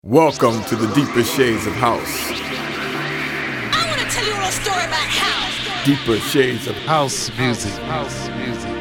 Welcome to the Deeper Shades of House. I want to tell you a little story about house. Deeper Shades of House music. House music.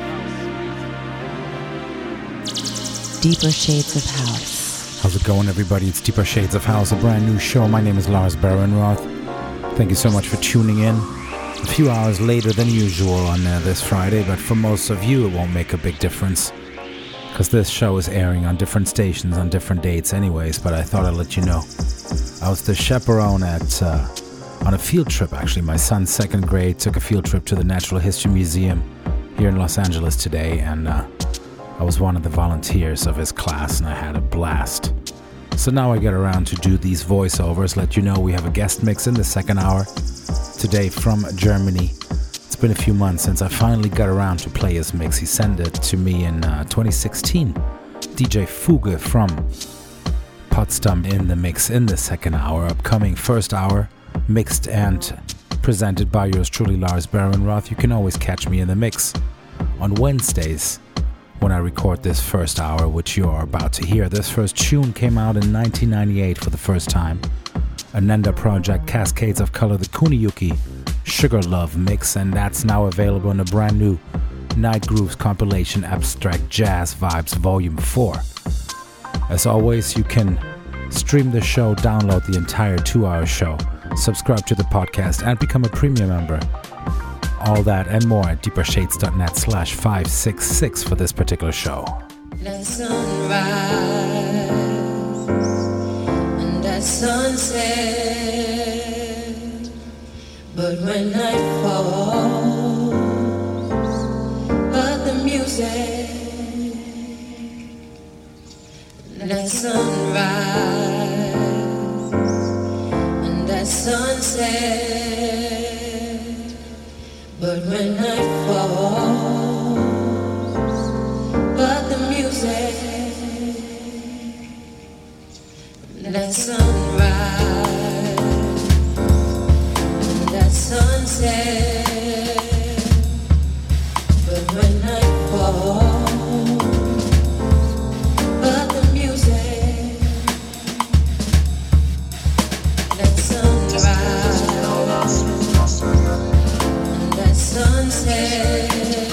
Deeper Shades of House. How's it going, everybody? It's Deeper Shades of House, a brand new show. My name is Lars Barenroth. Thank you so much for tuning in. A few hours later than usual on this Friday, but for most of you it won't make a big difference, because this show is airing on different stations on different dates anyways, but I thought I'd let you know. I was the chaperone on a field trip, actually. My son's second grade took a field trip to the Natural History Museum here in Los Angeles today, and I was one of the volunteers of his class, and I had a blast. So now I get around to do these voiceovers, let you know we have a guest mix in the second hour today from Germany. It's been a few months since I finally got around to play his mix. He sent it to me in 2016. DJ Fuge from Potsdam in the mix in the second hour. Upcoming first hour, mixed and presented by yours truly, Lars Barenroth. You can always catch me in the mix on Wednesdays when I record this first hour, which you're about to hear. This first tune came out in 1998 for the first time. Ananda Project, Cascades of Color, the Kuniyuki Sugar Love mix, and that's now available in a brand new Night Grooves compilation, Abstract Jazz Vibes Volume 4. As always, you can stream the show, download the entire 2-hour show, subscribe to the podcast, and become a premium member. All that and more at deepershades.net/566 for this particular show. Let sunrise and at sunset, but when night falls, but the music. Let sunrise and at sunset, but when night falls, but the music. Let sunrise and that sunset, but when night falls, but the music. Let sunrise and that sunset,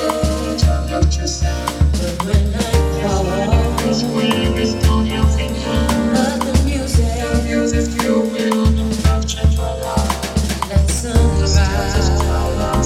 but when night falls, but the music. Let sunrise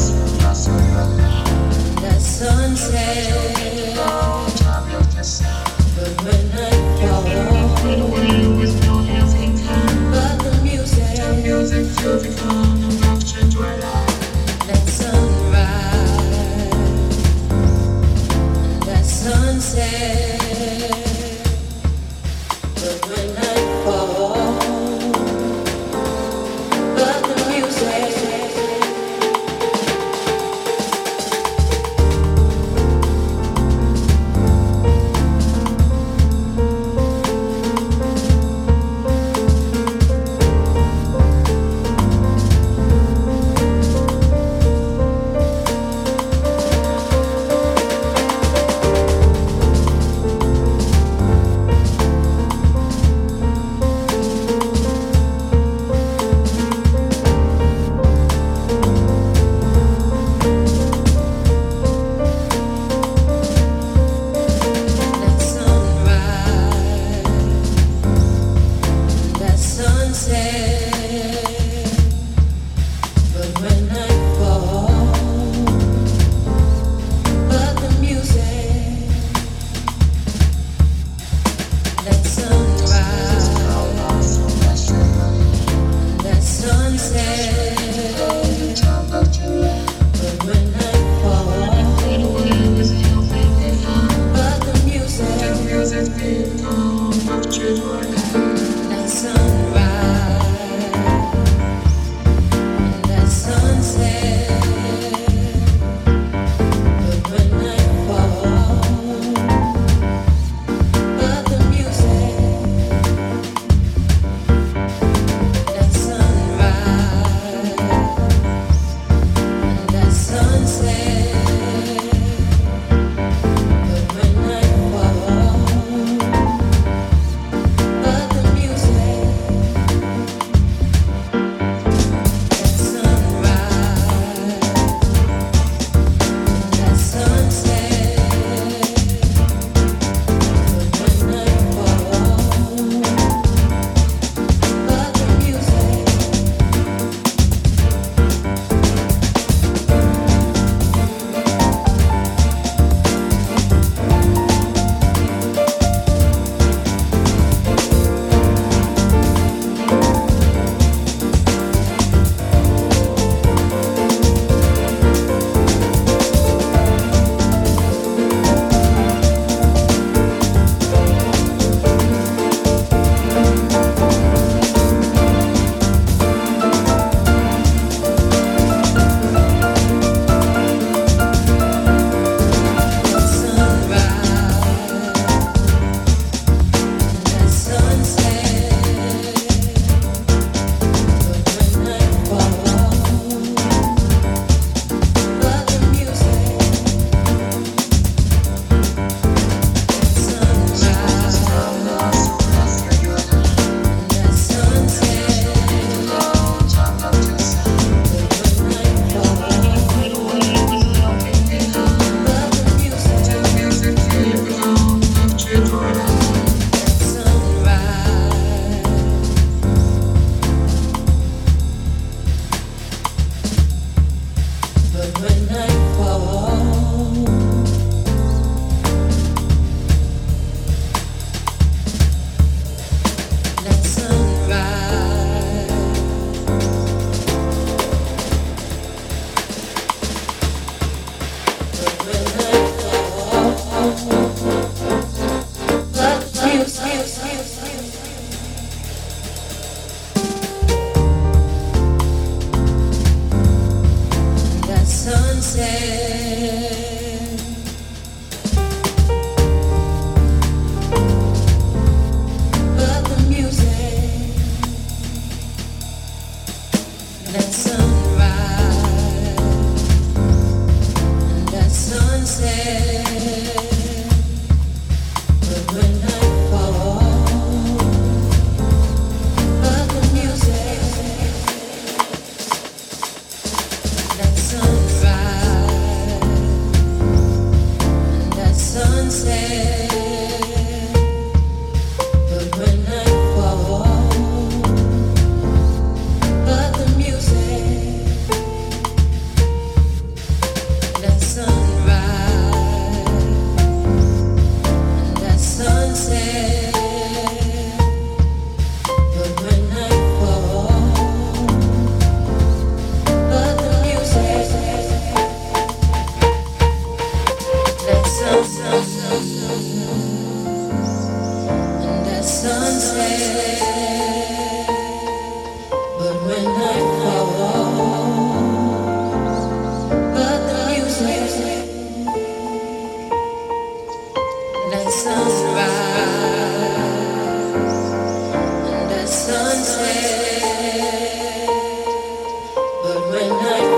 sunset, but when night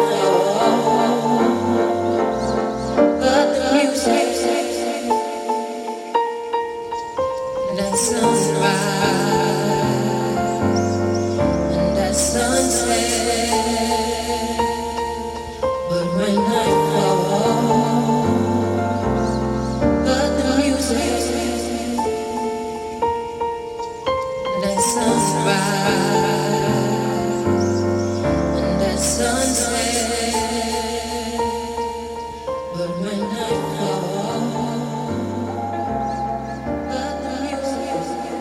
falls, but the music and that sunrise and that sunset, but when night falls, but the music and that sunrise and that sunset, but when night falls, but the music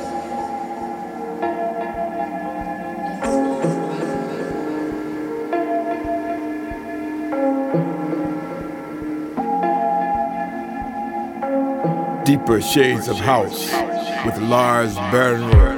Deeper Shades of House with Lars Bernroth.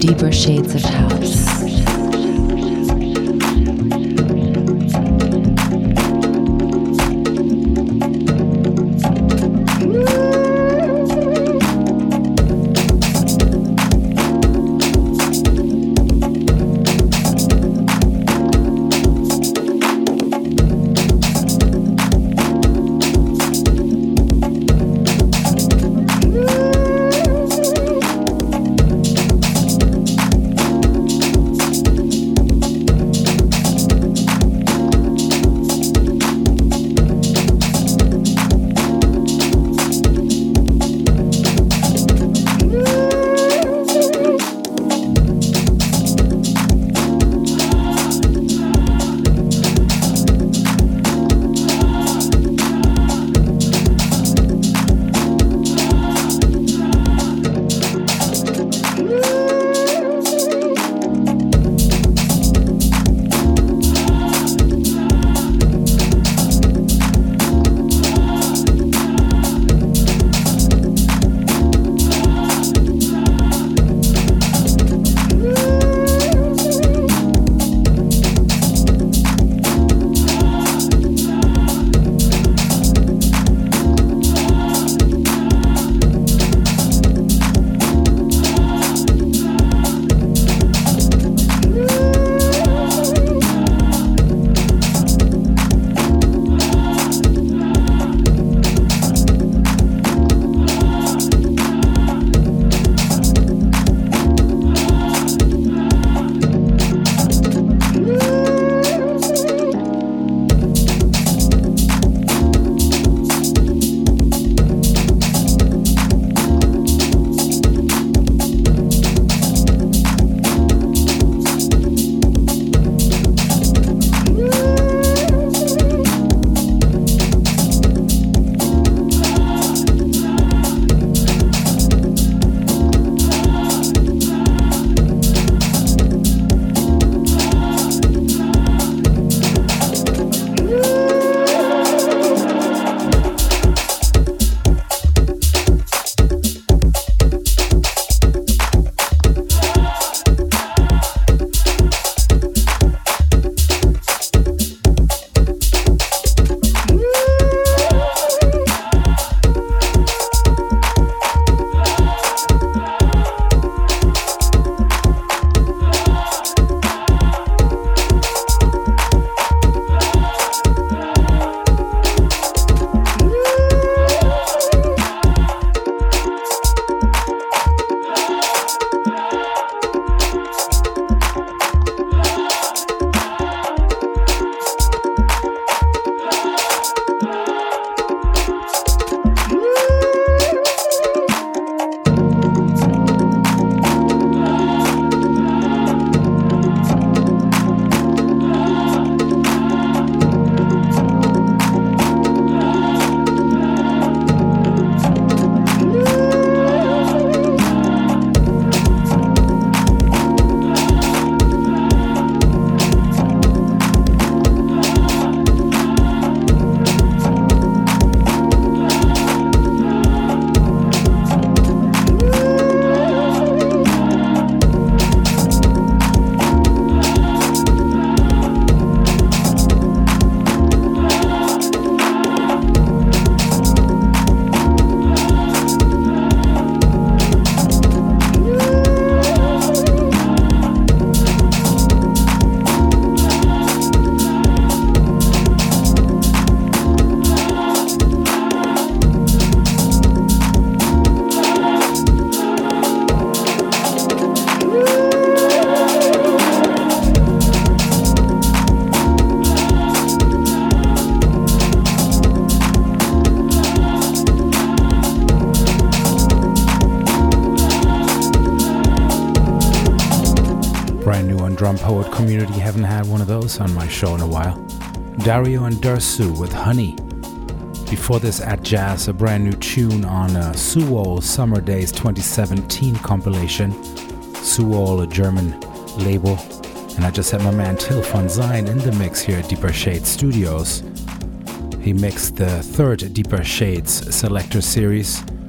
Deeper Shades of House. Drum Poet Community. Haven't had one of those on my show in a while. Dario and Dersu with Honey. Before this, At Jazz, a brand new tune on Suol Summer Days 2017 compilation. Suol, a German label. And I just had my man Till von Sein in the mix here at Deeper Shades Studios. He mixed the third Deeper Shades Selector series.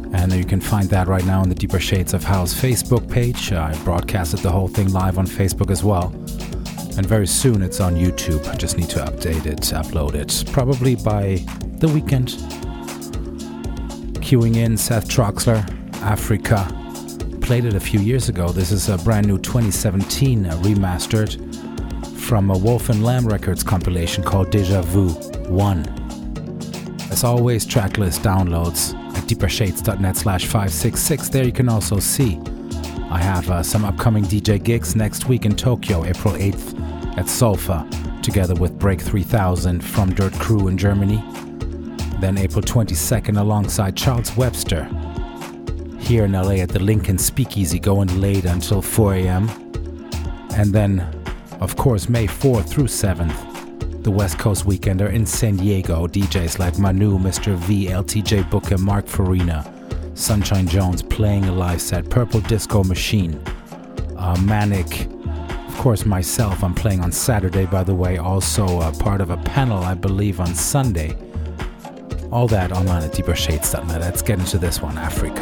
And you can find that right now on the Deeper Shades of House Facebook page. I broadcasted the whole thing live on Facebook as well. And very soon it's on YouTube. I just need to update it, upload it, probably by the weekend. Queuing in Seth Troxler, Africa. Played it a few years ago. This is a brand new 2017 remastered from a Wolf and Lamb Records compilation called Deja Vu 1. As always, tracklist downloads at deepershades.net/566. There you can also see I have some upcoming DJ gigs next week in Tokyo, April 8th at Solfa, together with Break 3000 from Dirt Crew in Germany. Then April 22nd alongside Charles Webster here in LA at the Lincoln Speakeasy, going late until 4 a.m. And then, of course, May 4th through 7th, the West Coast Weekender in San Diego. DJs like Manu, Mr. V, LTJ Booker, Mark Farina, Sunshine Jones playing a live set, Purple Disco Machine, Manic, of course myself. I'm playing on Saturday, by the way, also part of a panel, I believe, on Sunday. All that online at deepershades.net. Let's get into this one, Africa.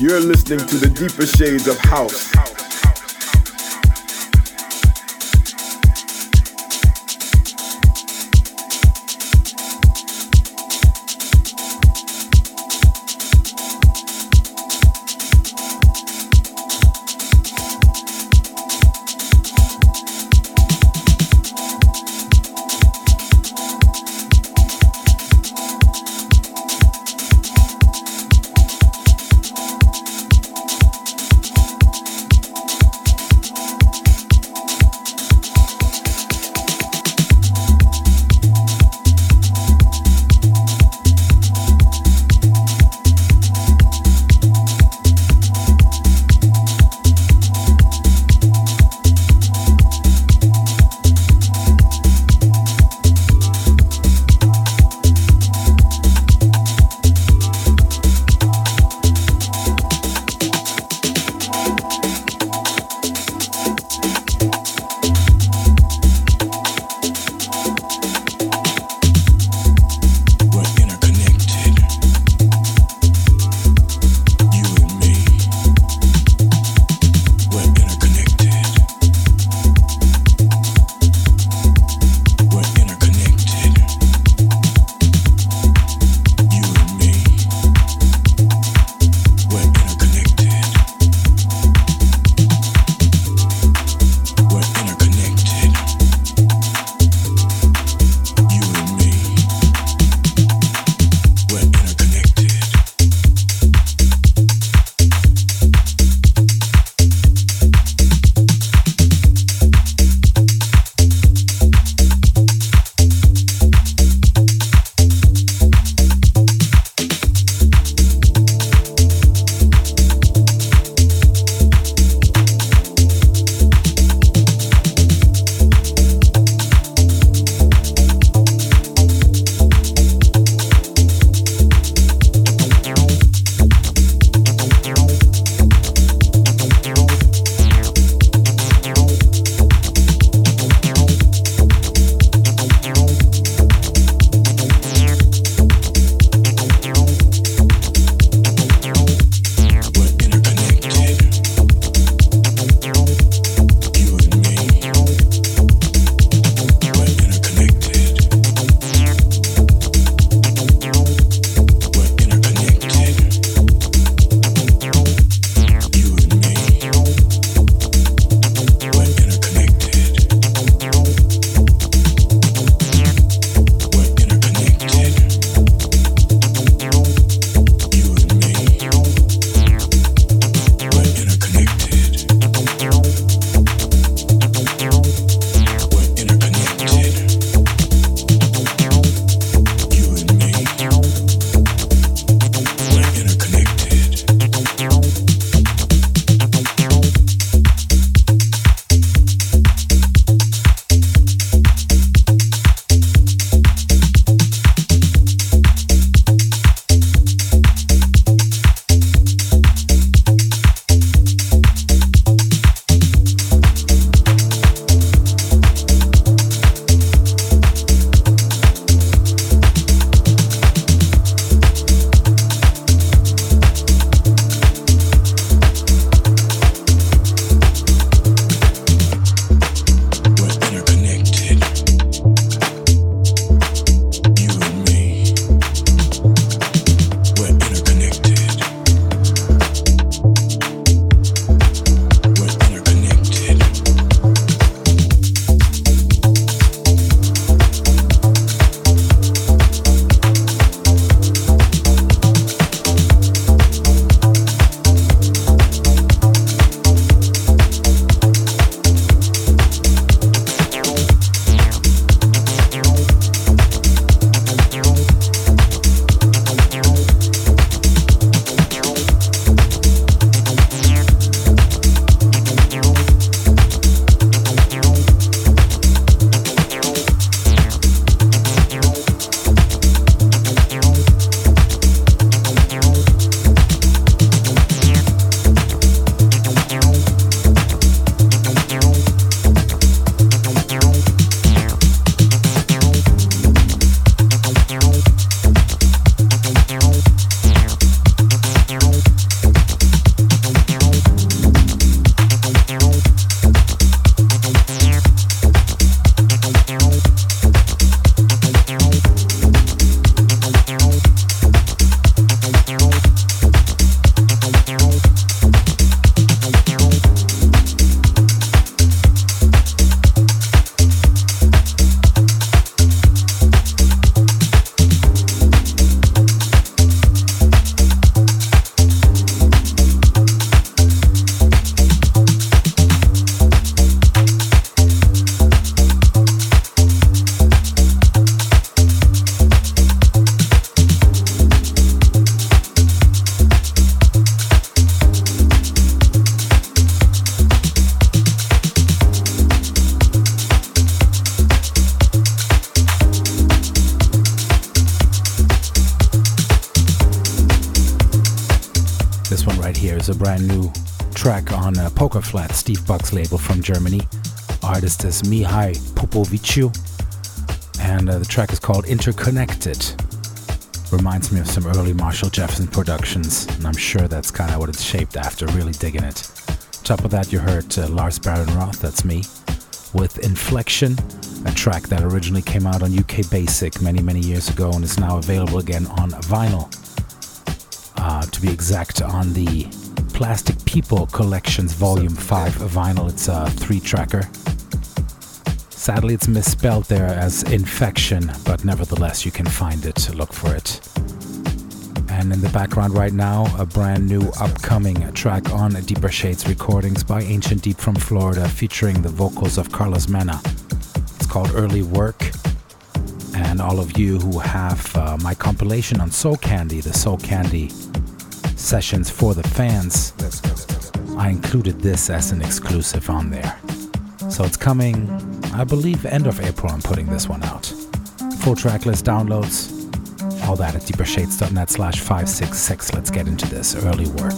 You're listening to the deeper shades of house. This one right here is a brand new track on Poker Flat, Steve Buck's label from Germany. Artist is Mihai Popoviciu, and the track is called Interconnected. Reminds me of some early Marshall Jefferson productions, and I'm sure that's kind of what it's shaped after, really digging it. Top of that you heard Lars Barenroth, that's me, with Inflection, a track that originally came out on UK Basic many years ago and is now available again on vinyl. To be exact, on the Plastic People Collections Volume 5 vinyl. It's a 3-tracker. Sadly, it's misspelled there as Infection, but nevertheless, you can find it. Look for it. And in the background right now, a brand new upcoming track on Deeper Shades Recordings by Ancient Deep from Florida, featuring the vocals of Carlos Mena. It's called Early Work. And all of you who have my compilation on Soul Candy, the Soul Candy sessions for the fans, I included this as an exclusive on there. So it's coming, I believe, end of April. I'm putting this one out. Full track list, downloads, all that at deepershades.net/566. Let's get into this. Early Work.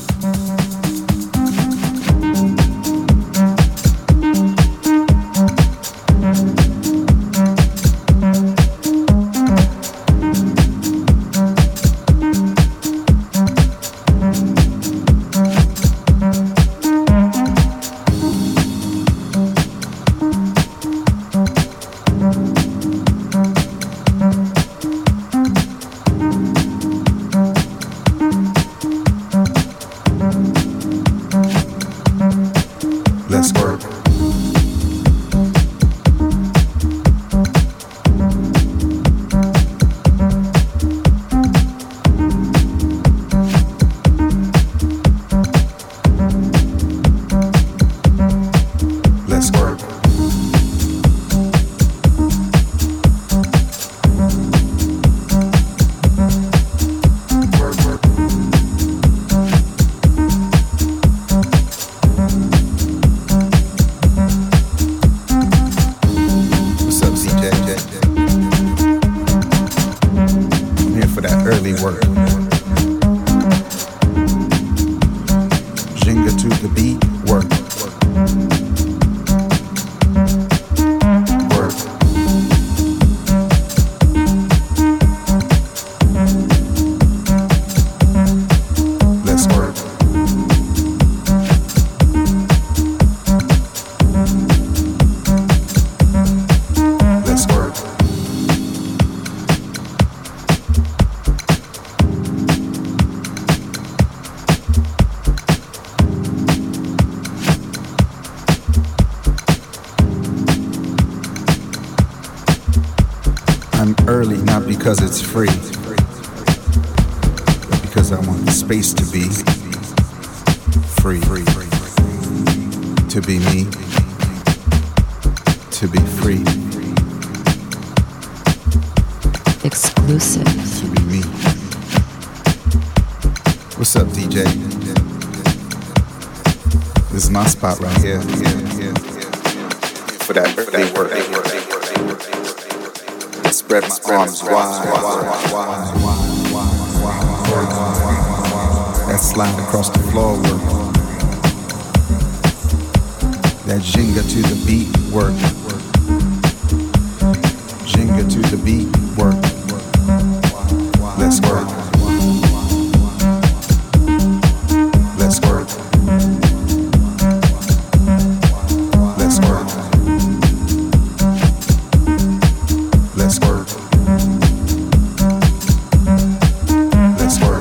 Because it's free, but because I want the space to be free, to be me, to be free, exclusive, to be me. What's up, DJ? This is my spot right here for that early work. Spread my arms wide. That slide across the floor work. That Jenga to the beat work. Jenga to the beat work. Let's work. Let's work. Let's work. Let's work. Let's work.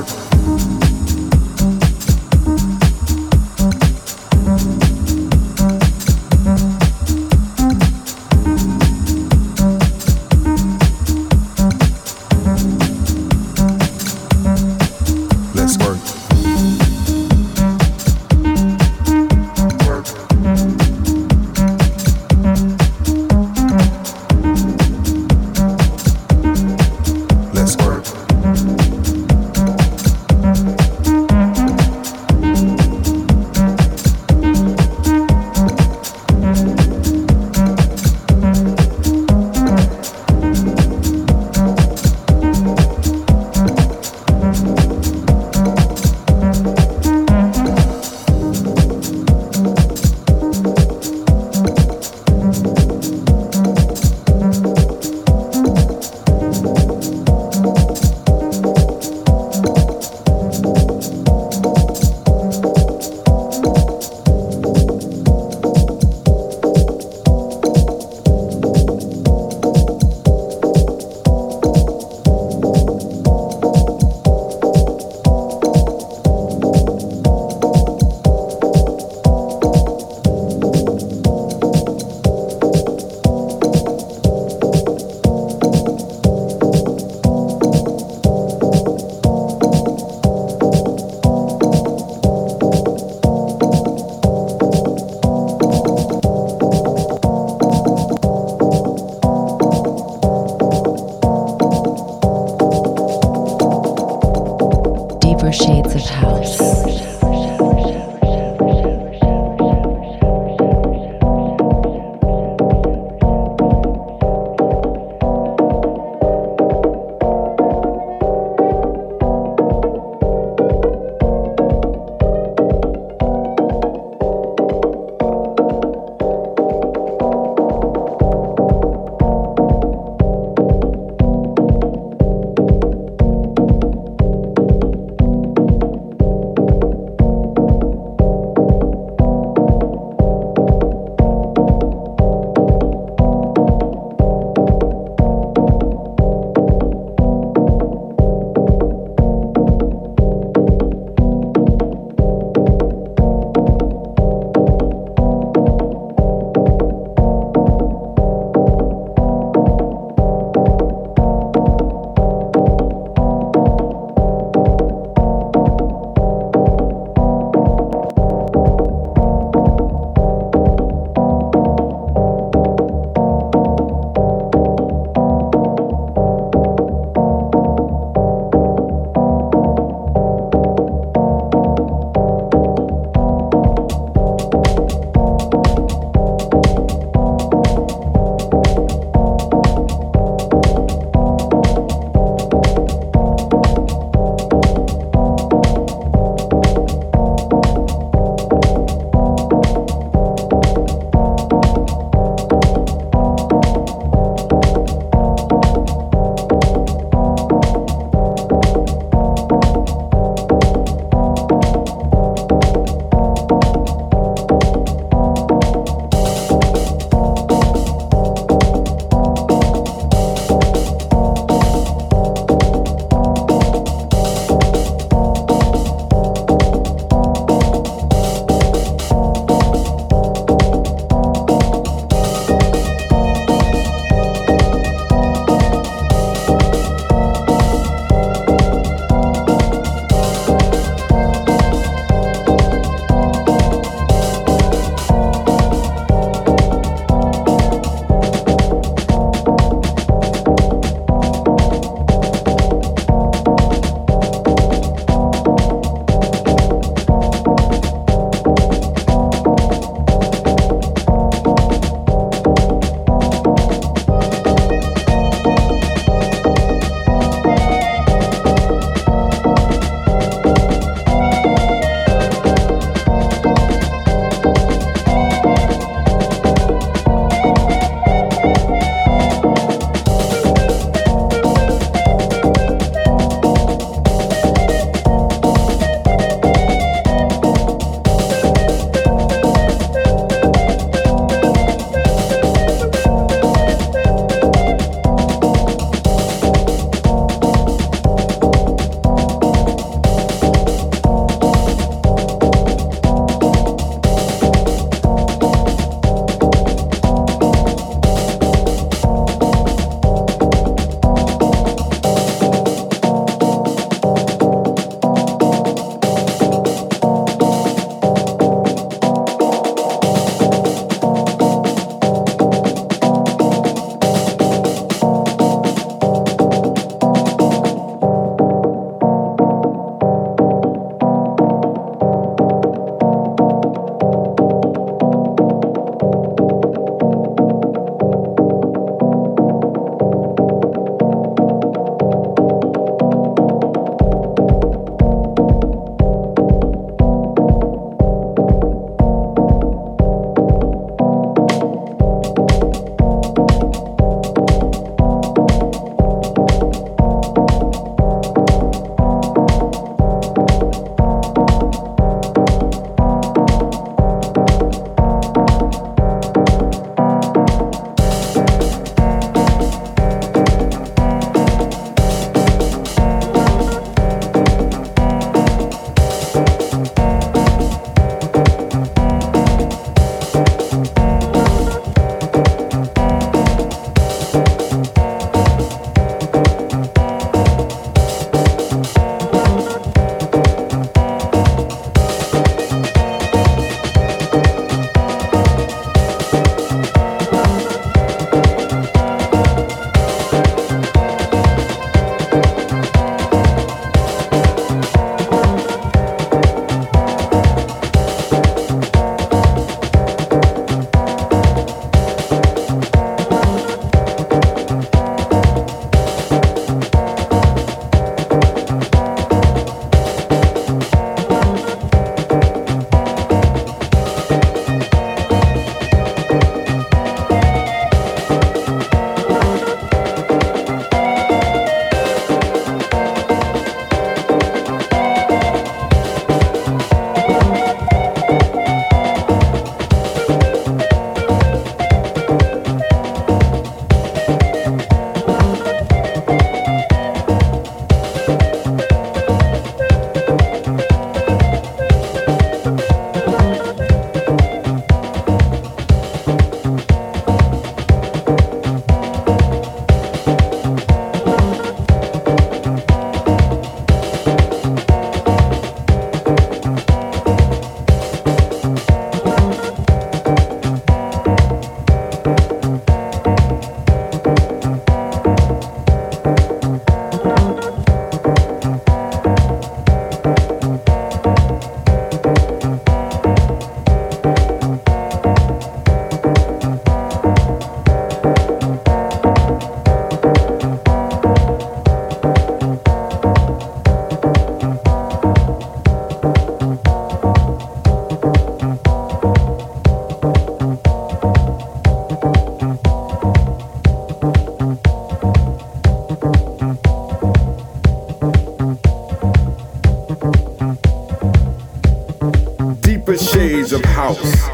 house.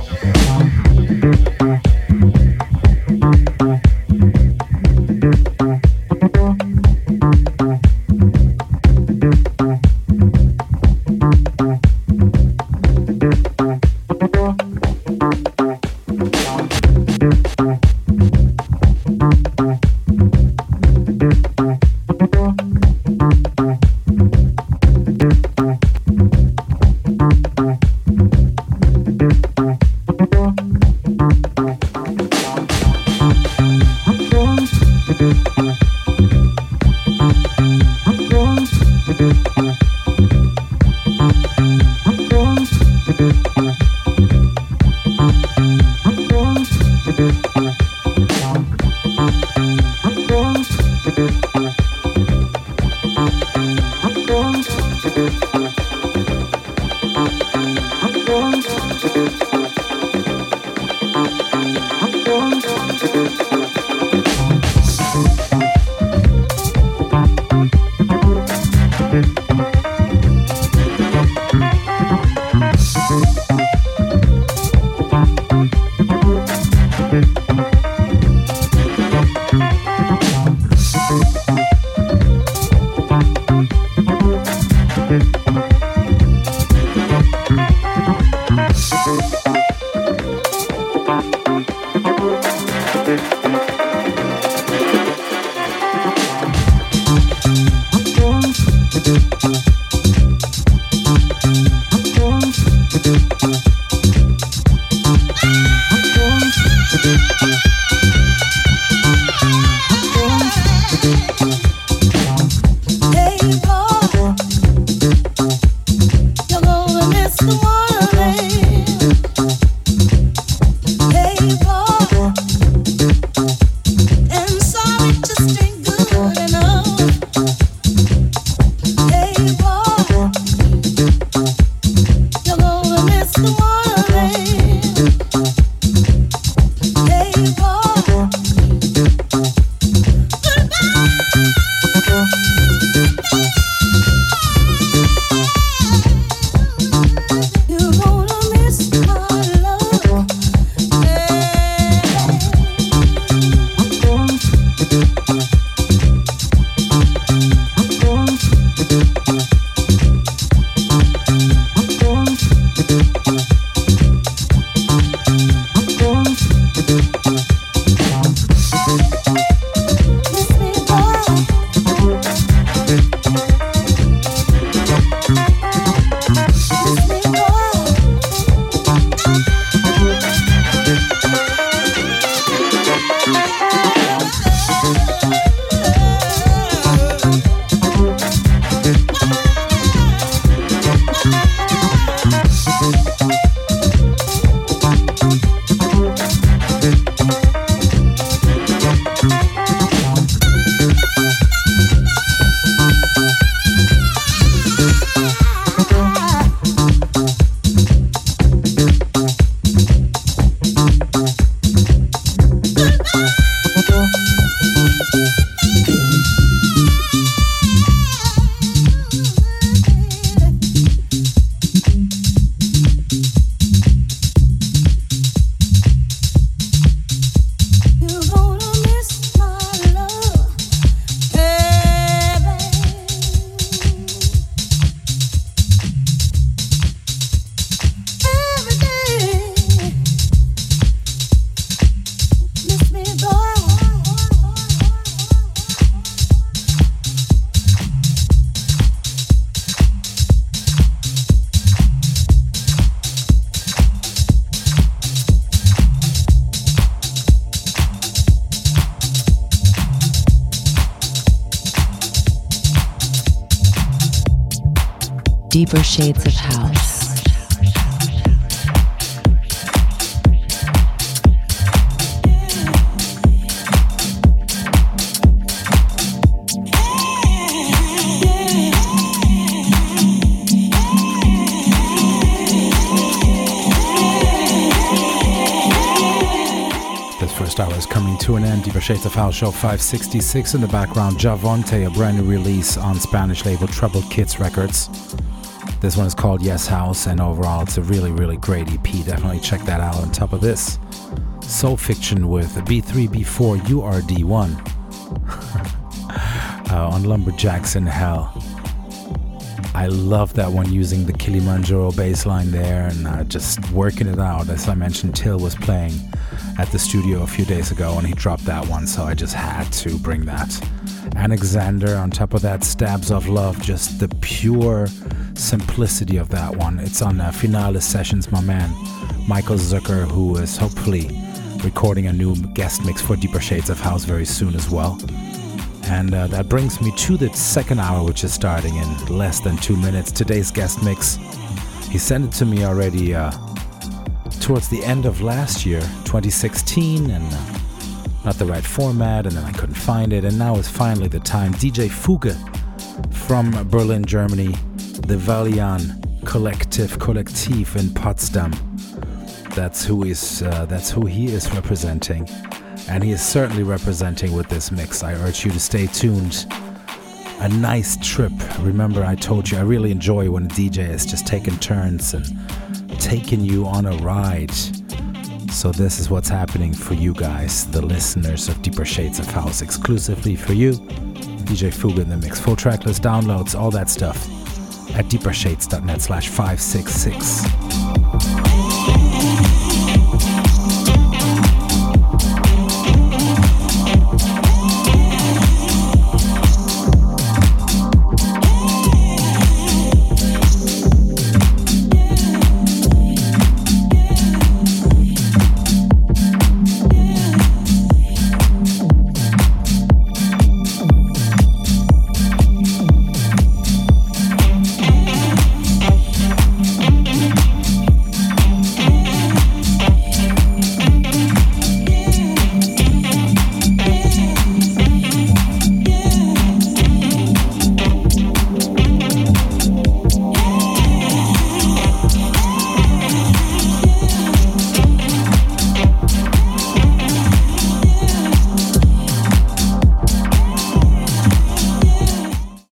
Deeper shades of house. This first hour is coming to an end. Deeper Shades of House Show 566 in the background. Javonte, a brand new release on Spanish label Troubled Kids Records. This one is called Yes House, and overall it's a really, really great EP. Definitely check that out. On top of this, Soul Fiction with B3B4 URD1 on Lumberjacks in Hell. I love that one, using the Kilimanjaro bass line there and just working it out. As I mentioned, Till was playing at the studio a few days ago and he dropped that one, so I just had to bring that. Alexander, on top of that, Stabs of Love, just the pure simplicity of that one. It's on Finale Sessions, my man Michael Zucker, who is hopefully recording a new guest mix for Deeper Shades of House very soon as well. And that brings me to the second hour, which is starting in less than 2 minutes. Today's guest mix, he sent it to me already towards the end of last year, 2016, and not the right format, and then I couldn't find it, and now is finally the time. DJ Fuge from Berlin, Germany, the Valian Kollektiv in Potsdam. That's who he is representing. And he is certainly representing with this mix. I urge you to stay tuned. A nice trip. Remember, I told you I really enjoy when a DJ is just taking turns and taking you on a ride. So this is what's happening for you guys, the listeners of Deeper Shades of House, exclusively for you. DJ Fuge in the mix. Full track list, downloads, all that stuff at deepershades.net/566.